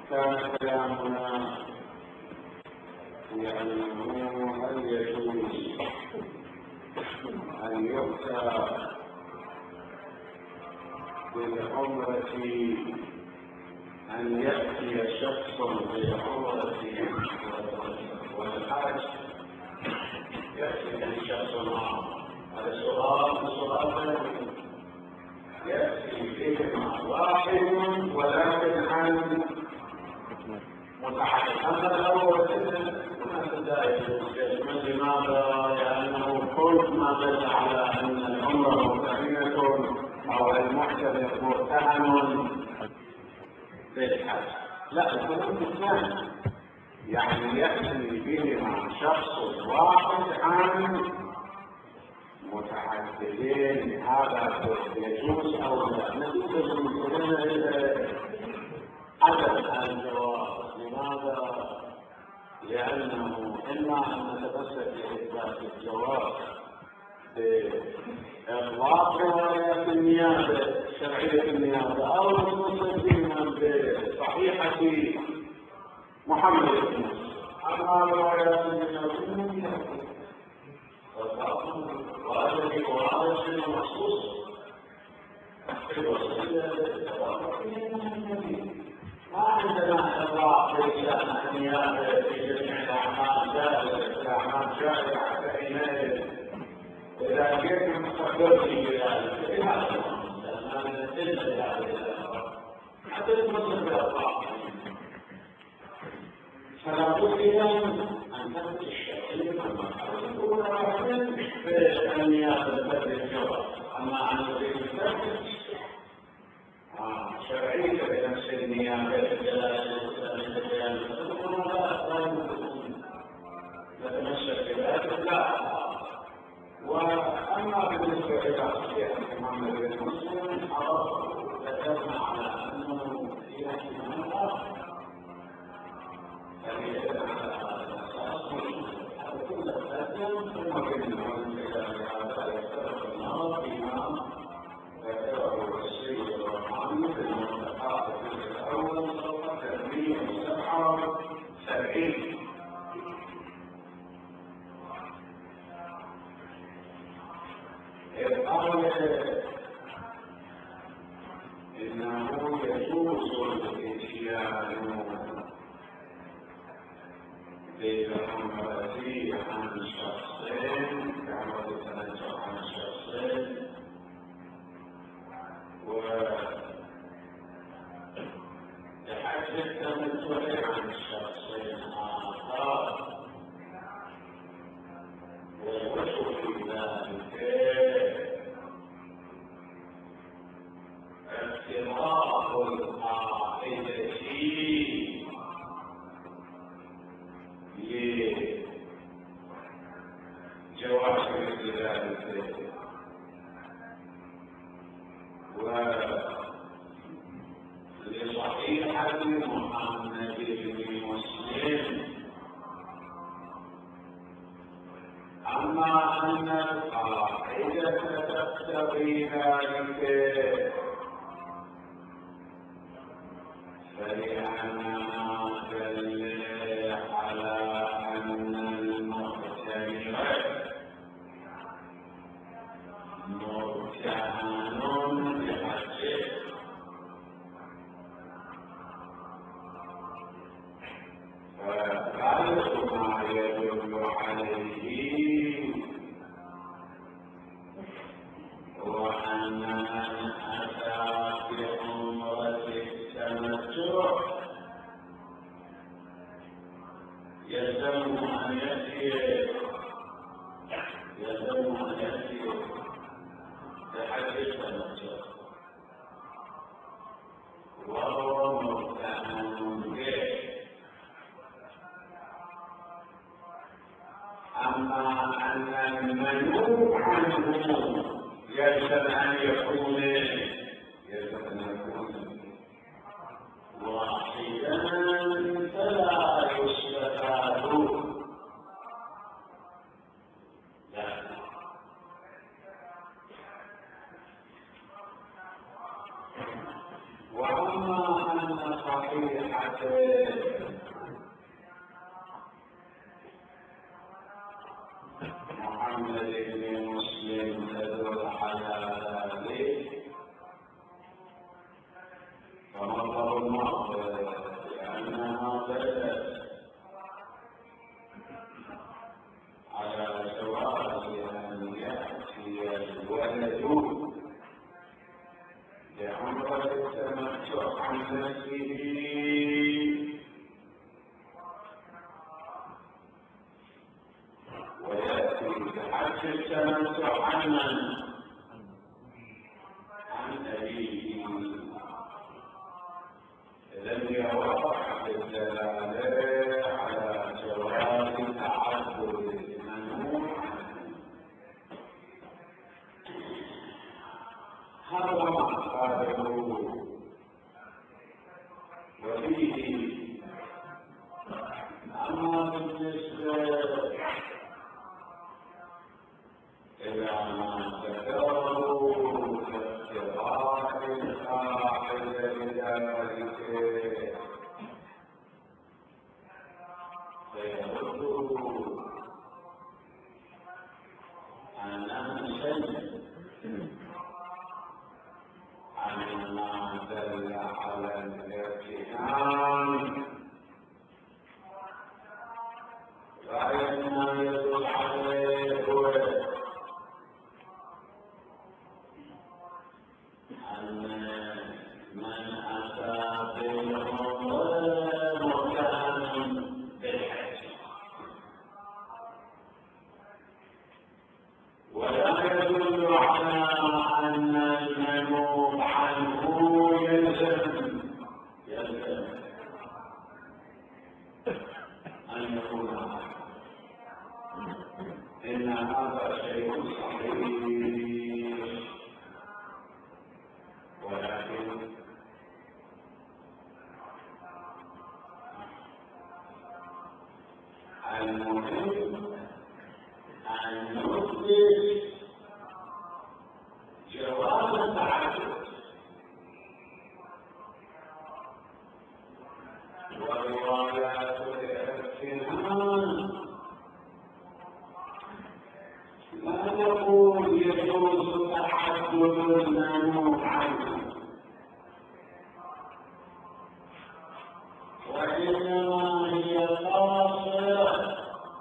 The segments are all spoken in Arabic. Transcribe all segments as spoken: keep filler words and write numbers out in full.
كان كلامنا يعلمون هل يجوز أن يؤتى بالعمرة أن يأتي شخص بالعمرة والحج يأتي به شخص آخر. هذا السؤال سؤال يأتي بهما واحد ولكن عن متعدد. أما الأول لا يجوز. لماذا؟ لأنه كل ما دل على أن العمرة مرتهنة أو المعتمر مرتهن بالحج. لا، الكلام الثاني يعني يأتي بهما شخص واحد عن متعددين. هذا يجوز أو لا؟ نتيجة من عدم الجواز. لماذا؟ لأنه إما أن نتمسك بإثبات الجواز بإطلاق روايات النيابة شرعية النيابة، أو نتمسك بهما بصحيحة محمد بن مسلم. أما روايات النيابة وهذا وهذا شيء مخصوص ما عندنا إطلاق بشأن النيابة في جميع الأعمال جائزة. الأعمال جائزة حتى حينئذ إذا جئت مستقبلتي بذلك لهذا لأننا نتلت بهذه الأسباب حتى نتصل بأطلاق. فلا بد أن تثبت الشيء يكون واحدا في النيابة تثبت الجواز. أما أن تريد تثبت شرعية بنفس النيابة الجلالة نتمسك بذلك لا. وأما بالنسبة إلى صحيح محمد بن مسلم ذكرنا على أنه في احتمال آخر. فلذا على هذا الأساس هذا كله لازم ثم قلنا إلى هذا يختلف النظر فيما ذكره السيد الرحمن في المنطقات الأول صفحة ثمانية وسبعة وسبعين. قال إنه يجوز الإتيان بالعمرة عن شخصين بعمرة التنزل عن شخصين وبحج التمتع عن شخصين آخر. والوجه في ذلك افتراق القاعدة لجواز مثل ذلك ولصحيحة محمد بن مسلم. أما أن القاعدة تقتضي ذلك فلأننا دل على أن المعتمر مرتهن بحجه. فغالب ما يدل عليه وأن من أتى بعمرة التمتع يلزم أن يأتي يلزم أن يأتي بحج التمتع وهو مرتهن به. أما أن المنوع عنه يلزم أن يكون يلزم أن يكون واحدا فلا يستفاد. لا. وأما أن أن صحيحة محمد بن مسلم تدل على ذلك، فمطر المطر لأنها دلت على جواز أن يأتي الولد لعمرة التمتع عن نفسه ويأتي بحج التمتع عن عن أبيه. إذن هي واضحة الدلالة على جواز تعدد المنوع. هذا ما قاله وفيه. أما بالنسبة إلى ما ذكره كافتراء القاعدة لذلك فيرد أنه شيء عن ما دل على الارتهان غاية ما يدل عليه هو أن من أتى بالعمر مكان بالحج ولا يدل على أن المنوب عنه يلزم يلزم أن يكون عنه. إن هذا شيء صحيح، ولكن المهم أن نثبت جواز التعدد وروايات الارتهان. لا نقول يجوز تعدد المنوع عنه، وإنما هي قاصرة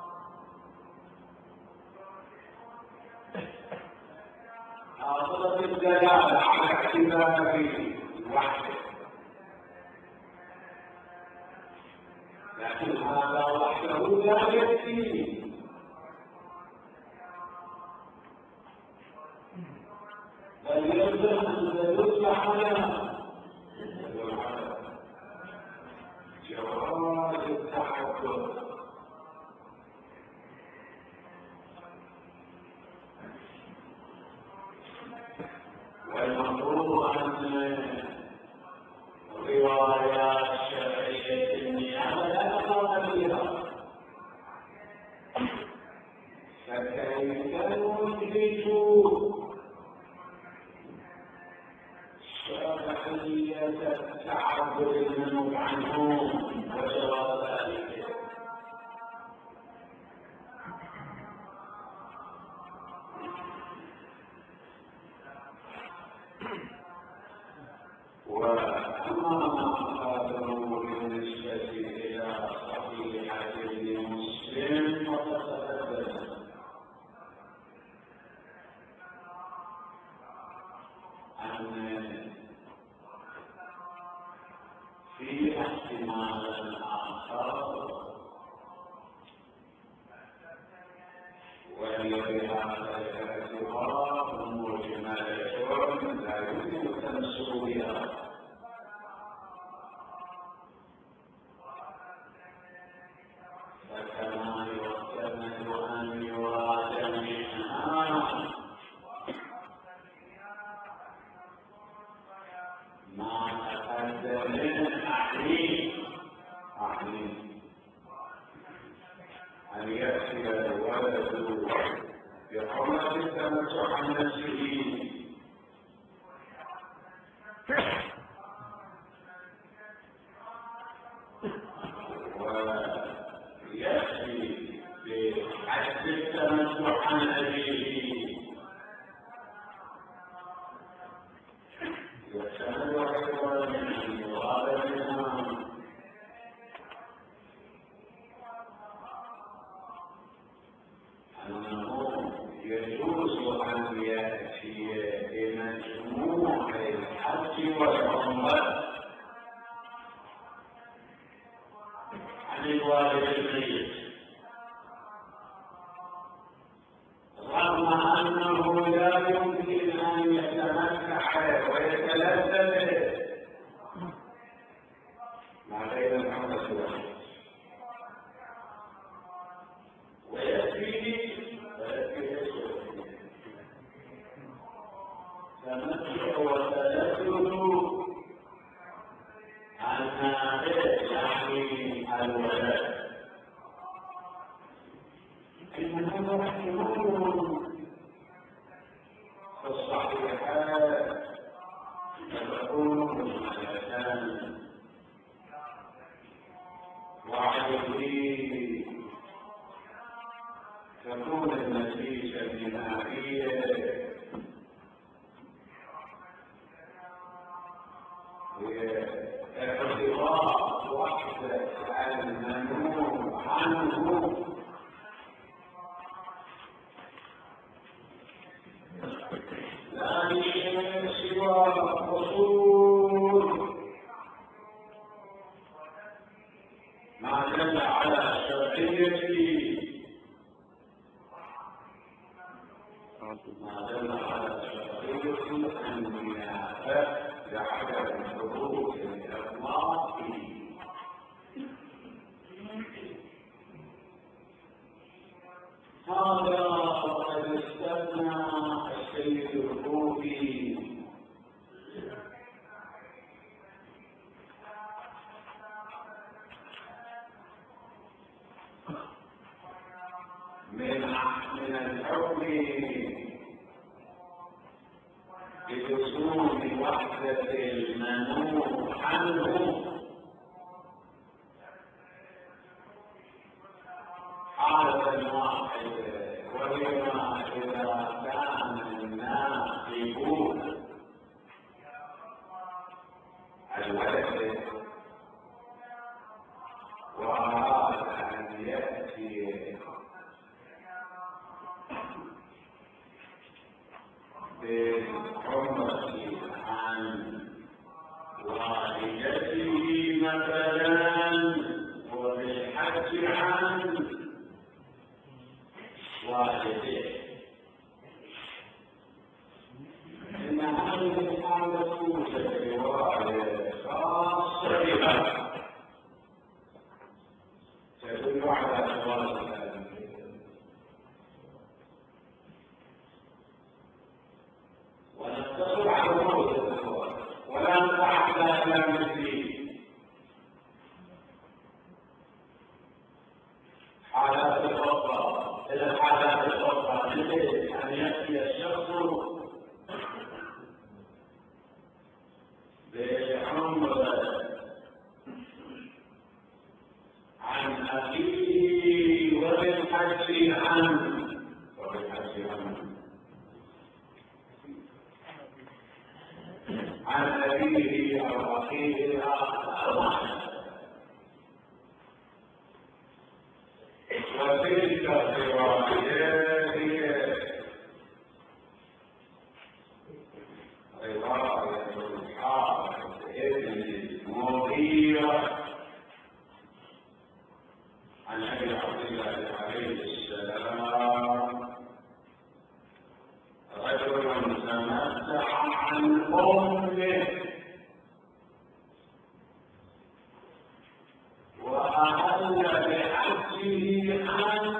قاصرة الدلالة على اعتباره وحده، لكن هذا وحده لا يكفي. بل يلزم أن تدل على جواز التعدد. والمفروض أن روايات شرعية النيابة لا نقام فيها، فكيف نثبت شرعية التعبد المنوع عنه وجواز ذلك؟ وأما ما قاله بالنسبة إلى صحيحة ابن مسلم فقد تقدم أن في احتمال آخر، وهي بهذا الاعتبار مجملة لا يمكن التمسك بها، فكما يحتمل أن يراد منها ما تقدم أعني أعني أن يأتي الولد بحرمة التمتع عن نفسه يحتمل أيضا أن يراد منها أنه يجوز أن يأتي بمجموع الحج والعمرة عن الوالد الميت، رغم أنه لا يمكن أن يتمتع ويتلذذ به ما بين العمرة والحج، ويكفيه تمتع وتلذذ الناقص يعني الولد، إن هذا احتمال في الصحيحات تكون مسألة وعليه تكون النتيجة النهائية ارتباط وحدة الممنوع عنه لا شيء سوى حصول ما دل على شرعيته ما دل على شرعية النيابة لعدم حدوث الإطلاق فيه. هذا قد استثنى السيد الكوفي من من الحكم بلزوم وحدة الممنوع عنه حالة واحدة، وهي إذا كان الناقب الولد وأراد أن يأتي بالعمرة عن والدته مثلا وبالحج عن والديه، إن هذه الحالة توجد رواية خاصة بها تدل على جواز ذلك، ونقتصر على موت الزواج ولا نتعدى إلى مثله حالات الأخرى إلى الحالات الأخرى، مثل أن يأتي الشخص بعمرة عن أخيه وبالحج عنه وبالحج عنه عن أبيه أو أخيه الآخر، وتلك الروايات هي رواية الحافظ ابن المغيرة عن أبي عبد الله عليه السلام رجل تمتع عن أمه وأهل بحجه عن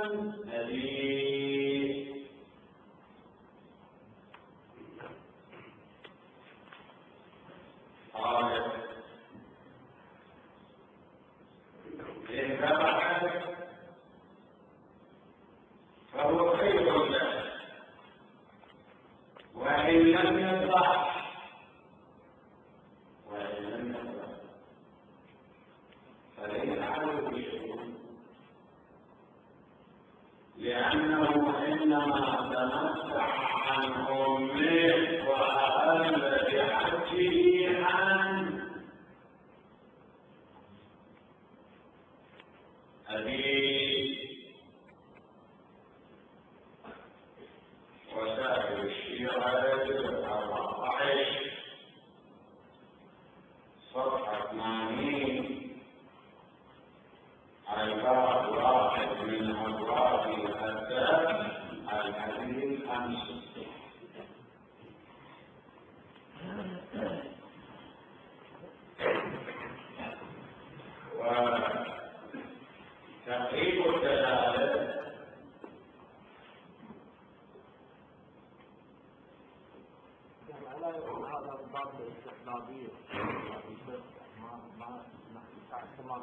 أبيه، قال إن ذبحت فهو خير له، وإن لم يذبح وإن لم يذبح فليس عليه بشيء، لأنه إنما تمتع عن أمه وأهل بحجه تعبير ما ما ما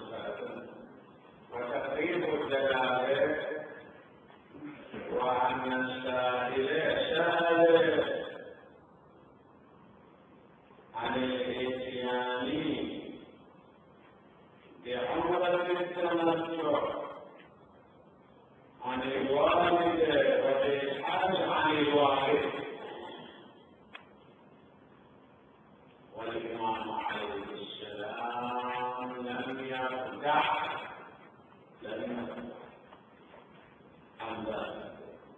وتقريب الدلالة وأن السائل سائل عن الإتيان بعمرة التمتع عن الوالد والإسحاق عن الوالد. والإمام عليه السلام لم يرجع لم يرجع عن ذلك،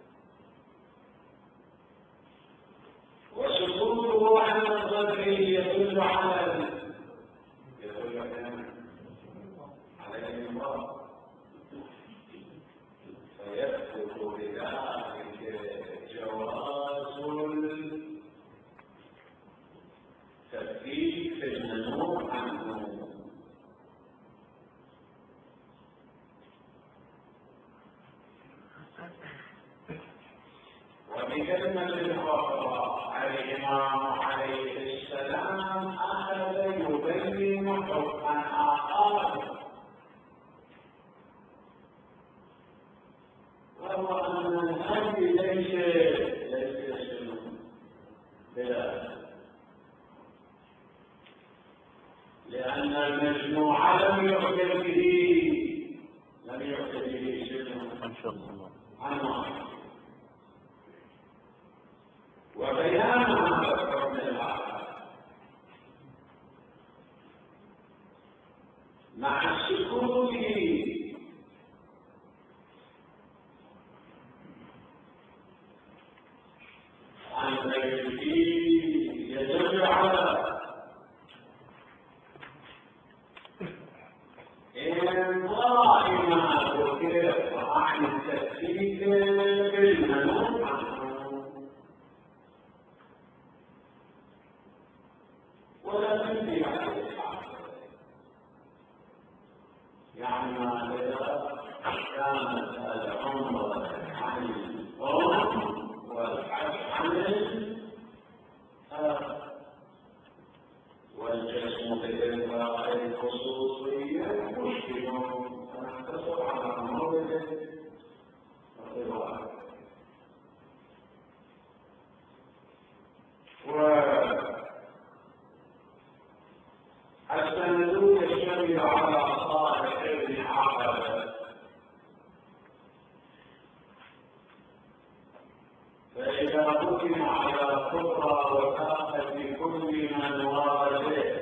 وسكوته عن الصدر يدل على يدل على الإمام، فيثبت بذلك جواز التثبيت في المنوع عنه. وبكلمة أخرى الإمام عليه السلام أخذ يبين حكما آخر، وهو أن الهدي ليس ليس بلا، لأن المجموع لم يؤخذ به لم يؤخذ به شيء عنه. وبيان هذا الحكم الآخر مع السكوت عن غيره يدل على إنقاء ما ذكر عن التثبيت بالمنوع عنه، ولا تنفي عليه يعني ما إذا كانت العمر عن الأم والحج عن الأب والجسم بالإلغاء الخصوصية مشكل، فنقتصر على مورد الرواية. والسندوق يشتمل على صالح بن عقبة، فإذا حكم على كفر وثاقة كل من ورده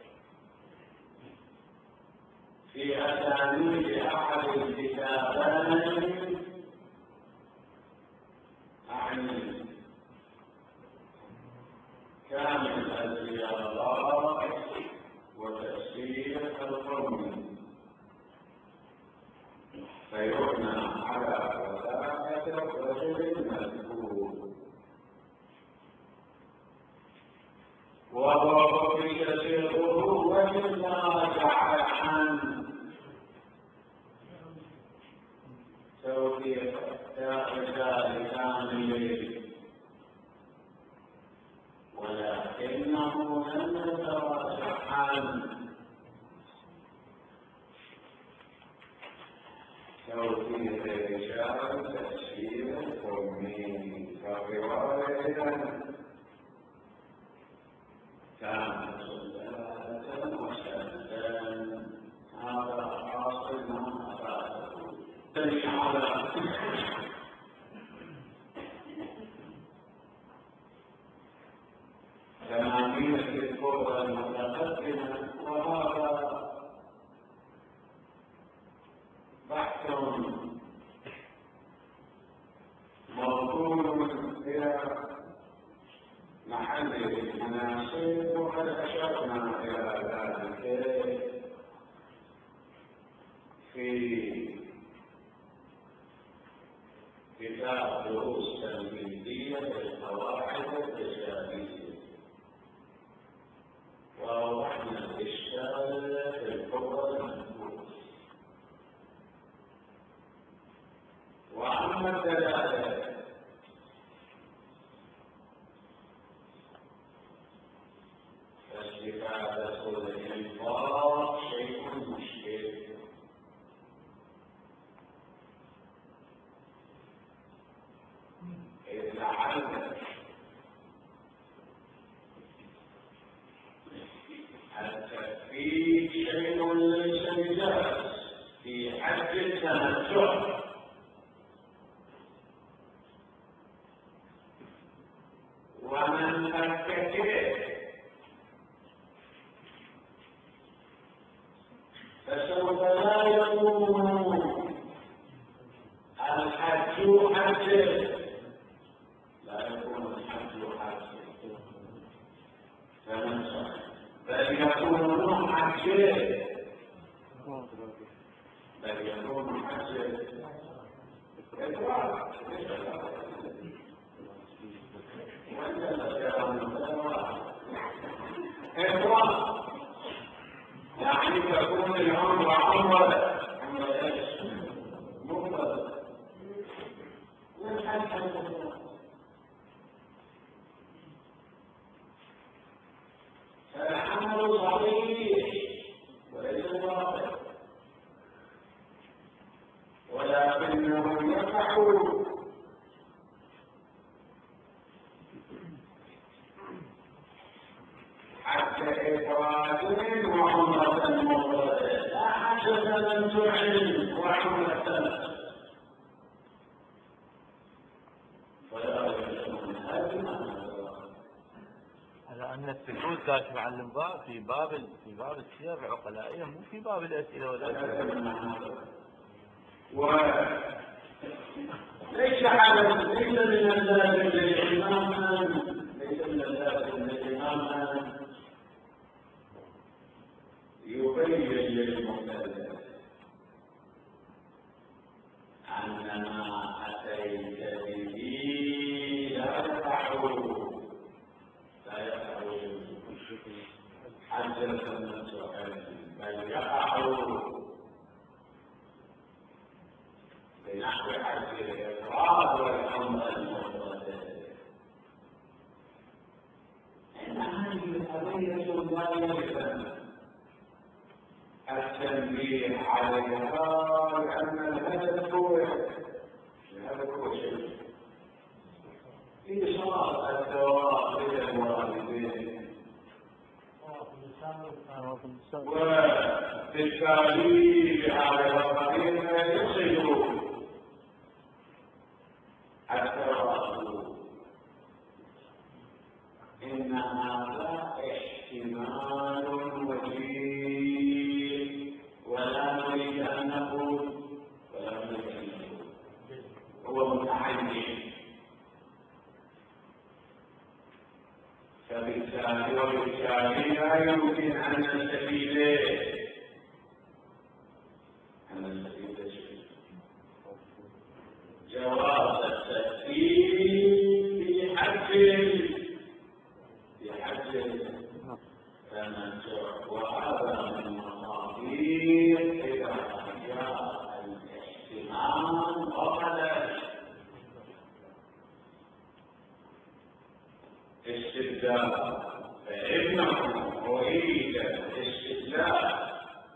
في أسانيد أحد الكتابين أعني كامل الزيارات وتفسير القوم، فيبنى على وثاقة الرجل المذكور، وهو في سره وإلا جعل عن توفيق ذلك كامل، ولكنه لم يتراجع عن توفيق رجال تفسير القومي كرواية كانت سلالة وسلالة. هذا حاصل ما أفاده تلي على ثمانية الكبرى المتقدمة، وهذا بحث موضوع إلى محل المناسب، وقد أشرنا إلى ذلك في كتاب دروس تمهيدية للقواعد الرجالية، ووضحنا الإشكال في الكبرى المذكورة. وأما الدلالة استفادة الإنفاق شيء مشكل، إذ لعل التكفير شيء ليس بجائز في حد التمتع، ومن فكك فسوف لا يكون الحج حجا، لا يكون الحج حجا فمن بل يكون حجا، بل يكون حجا إكرام إكرام يعني تكون العمر عمرة عمرة ايش؟ مفرد والحج فالعمل صحيح وليس باطل، ولكنهم يقعون حتى إفراد وعمرة مفردة، لا حتى تمتع وعمرة، ولا يكون هذا على أن السكوت كاش معلم باب في باب في باب السير العقلائية، مو في باب الأسئلة والأسئلة. وليس على ليس من اللازم للإمام ليس من اللازم للإمام يبين للمكلف أن ما أتيت به لا يقع لا يقع حجة التمتع، بل يقع بنحو حج الإفراد والعمرة المفردة. إن هذه القضية لا يلزم التنبيه عليها، لأن الهدف هو الهدف هو شيء إيصال الثواب إلى الوالدين، وبالتالي على الطريق يصل الثواب. إن هذا احتمال وجيه، ولا نريد أن نقول ولا نريد أن نقول هو متعين، فبالتالي وبالتالي لا يمكن أن نستفيد أن نستفيد جواز التكفير في حج في حج التمتع، وهذا من مصادر إذا جاء الاحتمال فقد استدلال، فإنه أريد الاستدلال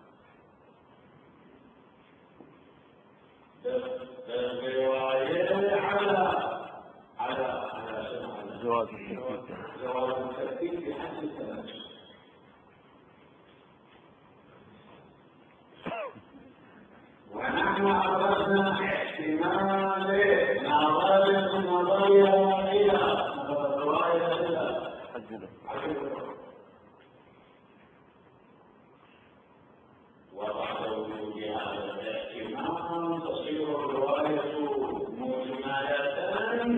بالرواية على على على جواز جواز الترتيب في حد التمتع. ونحن أردنا احتمال نظرية نظرية إلى رواية إلى وبعد وجود هذا الاحتمال تصير الرواية مجملة،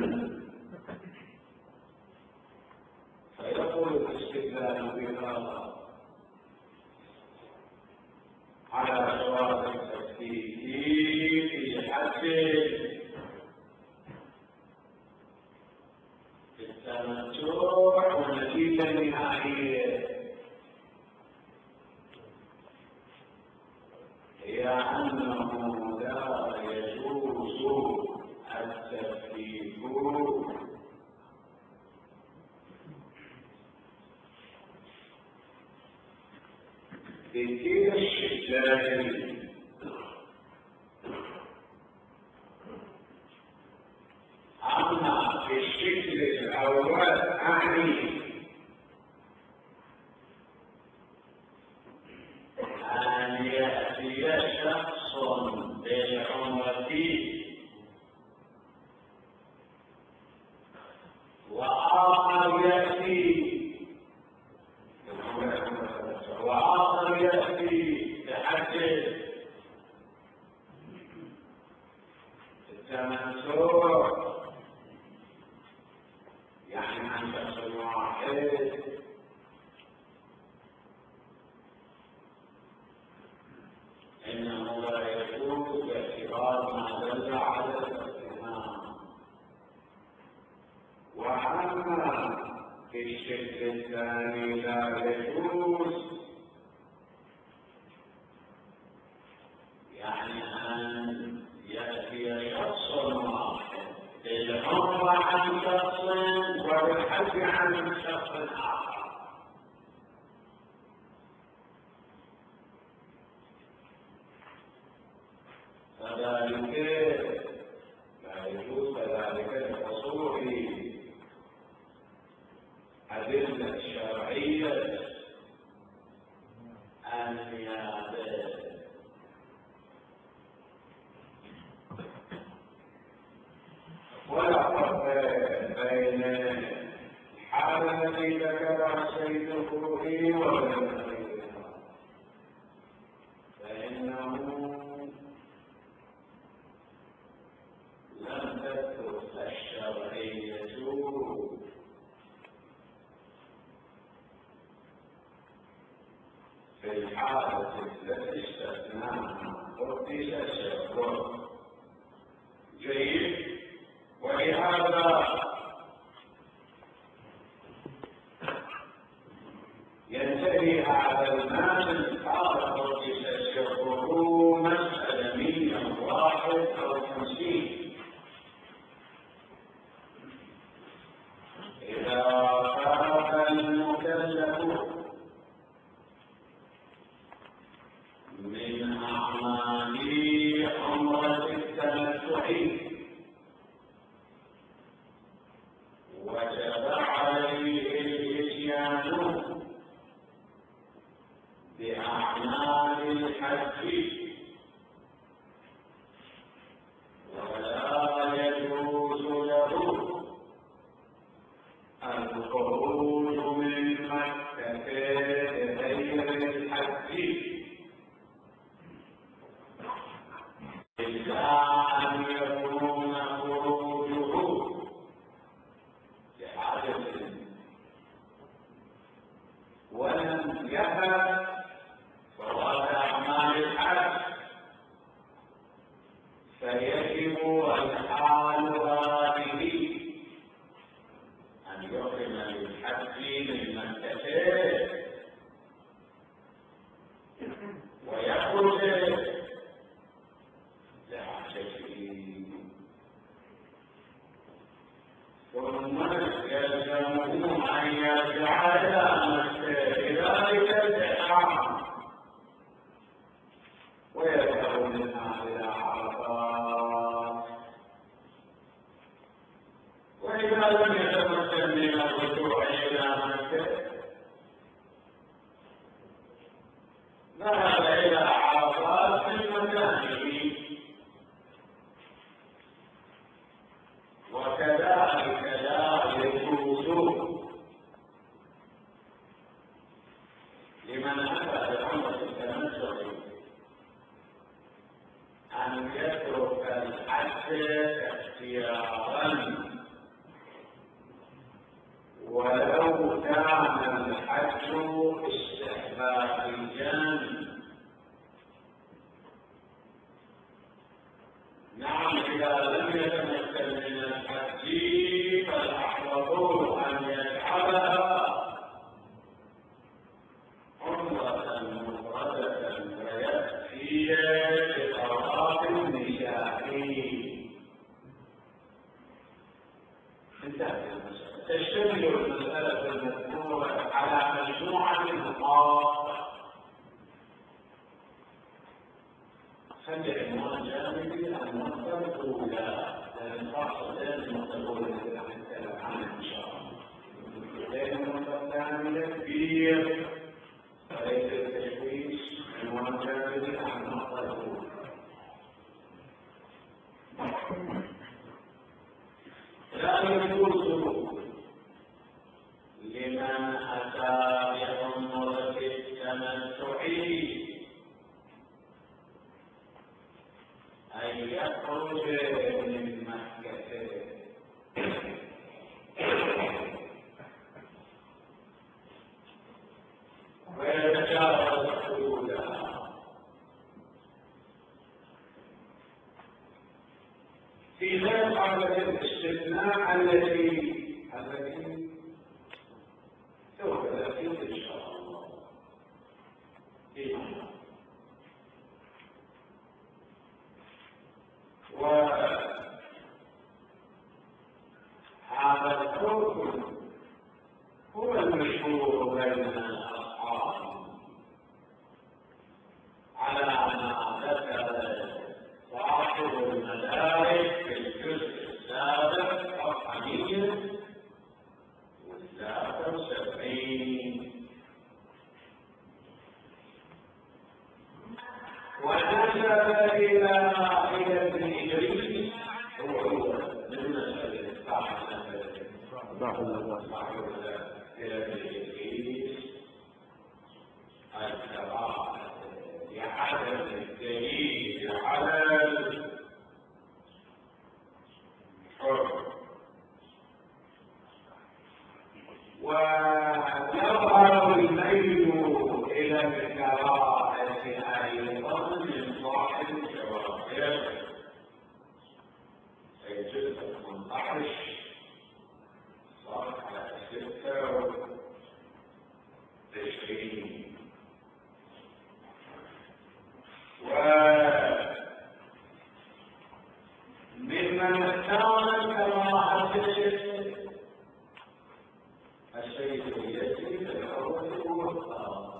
فيقول الاستدلال بها على جواز التكفير في حج التمتع، والنتيجة النهائية هي أنه لا يجوز التكفير بكل الشكل أما في الشكل الأول أعني أن يأتي شخص بالعمرة وآخر يأتي وآخر يأتي بحج التمتع، يعني عن شخص واحد إنه لا يجوز باعتبار ما دل على الاقتران. وأما في الشكل الثاني لا يجوز، يعني أن يأتي شخص واحد بالعمرة عن شخص وبالحج عن شخص آخر، فذلك لا يجوز ذلك لحصول أدلة شرعية النيابة. ولا فرق بين الحالة التي ذكرها السيد الخوئي وبين غيرها، فإنه لم تثبت الشرعية في الحالة التي استثناها قدس الشرع. جيد. ولهذا ينتهي هذا المال قال قدس الشرع مسألة مية واحد أو خمسين إذا فات المكلف من أعمال عمرة التمتع وجب عليه الإتيان بأعمال الحج، ولا يجوز له الخروج من مكة لغير الحج إلا أن يكون خروجه لحاجة ولم يفعل فوات أعمال الحج، فيجب الحال هذه أن يحرم للحج من مكة ويخرج لحاجته، ثم يلزمه أن يرجع إلى مكة بذلك الإحرام ويذهب منها إلى عرفات. وإذا لم يتمكن من الرجوع إلى مكة ذهب إلى عرفات من مكانه، وكذلك لا يجوز لمن أتى بعمرة التمتع أن يترك الحج اختيارا، ولو كان الحج استحبابيا. نعم، إذا لم يتمكن من الحج فالأحوط أن يجعلها عمرة مفردة ويكفي بطواف النساء. انتهت المسألة. تشتمل المسألة المذكورة على مجموعة نقاط خلي عنوان جانبي المنطق الأولى لأن خاصة المنطق الأولى اللي راح نتكلم عنها إن شاء الله. لأن المنطق الثاني كبير وليس التشويش عنوان جانبي عن المنطق الأولى. لا يجوز لمن أتى بعمرة التمتع أن يخرج من مكة ويتجاوز حدودها في غير حالة الاستثناء التي التي سوف تأتي إن شاء الله. وهذا الحكم هو المشهور بين الأصحاب على ما ذكر صاحب المدارك في الجزء السابع صفحة مئة وثلاثة وسبعين. ونسب إلى إلى ابن إدريس هو من مسألة صاحب إلى ابن إدريس الكراهة لعدم الدليل على الحر. ويظهر الميل إلى الكراهة أيضا من صاحب الجواهر في الجزء ثمانية عشر صفحة ستة وعشرين. وممن اختار الكراهة السيد اليزيد الأول الوسطى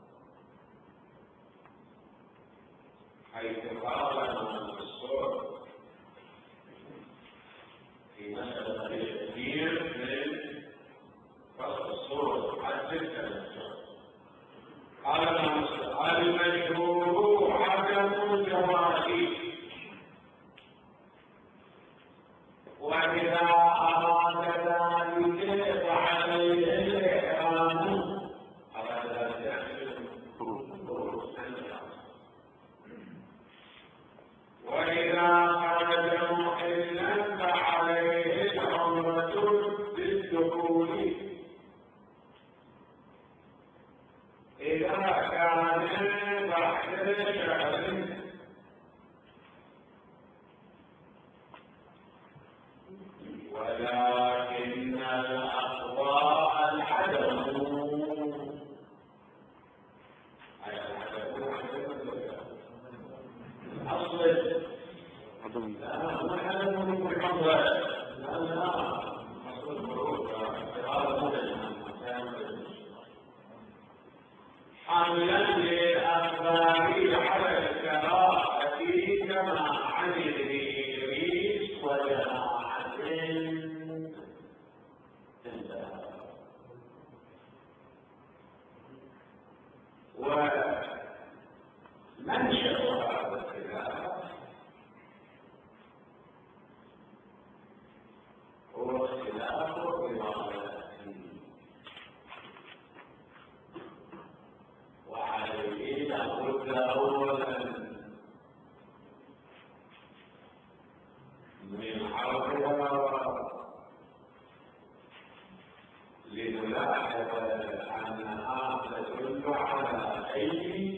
حيث قال المنصور في مسألة التكبير من فصل الصورة حتى التنزل. قال المنصور المشهور عدم الجواز وإذا أراد ذلك فعليه الإحرام. أراد ذلك وإذا خرج محلا فعليه العمرة بالدخول إذا كان بعد شهر ولكن الأقوى العدم. أصل لا ما عدم بالحظ لا لا أصل الخروج حملا للأخبار على الكراهة كما عن ابن إدريس وجماعة ومنشأ هذا الخلاف هو اختلاف الروايات وعليه لابد أولا من عرضها لنلاحظ أنها تدل على أي